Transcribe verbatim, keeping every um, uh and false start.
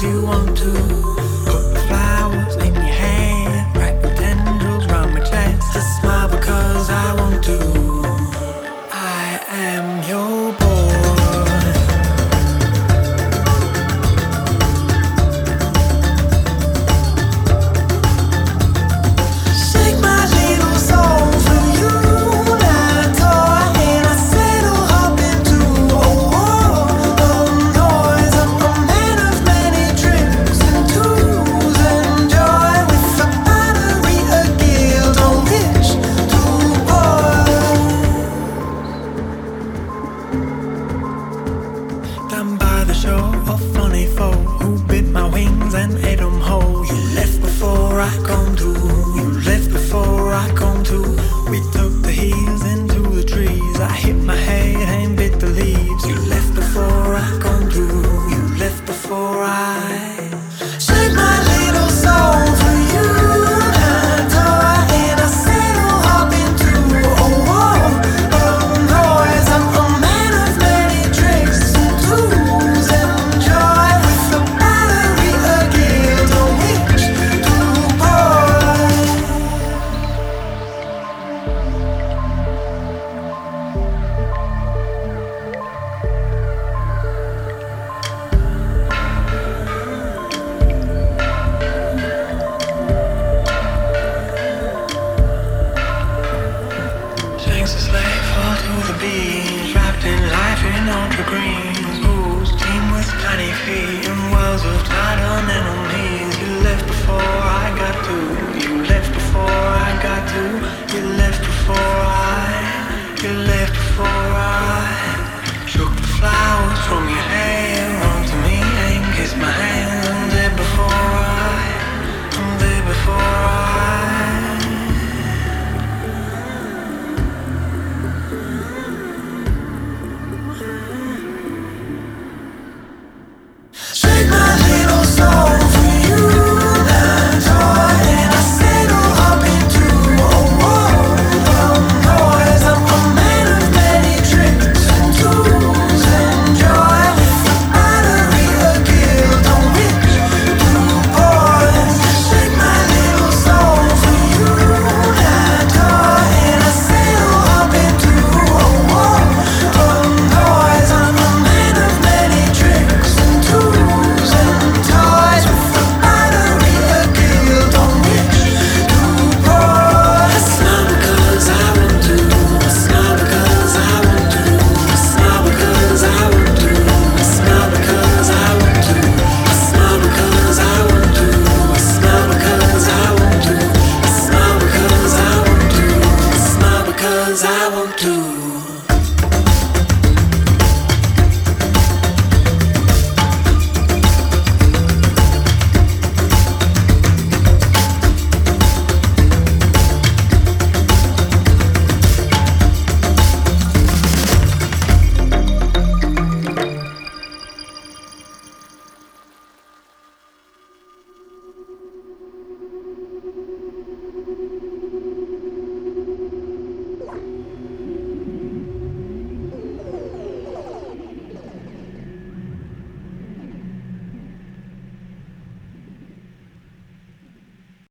cause you want to. Put the flowers in your hair, wrap the tendrils round my chest. Just smile because I want to. I am your boy. Down by the shore, a funny foe who bit my wings and ate them whole. You left before I come to. You left before I come to. We took the heels into the trees. I hit my head and bit the leaves. You left before I come to. You left before I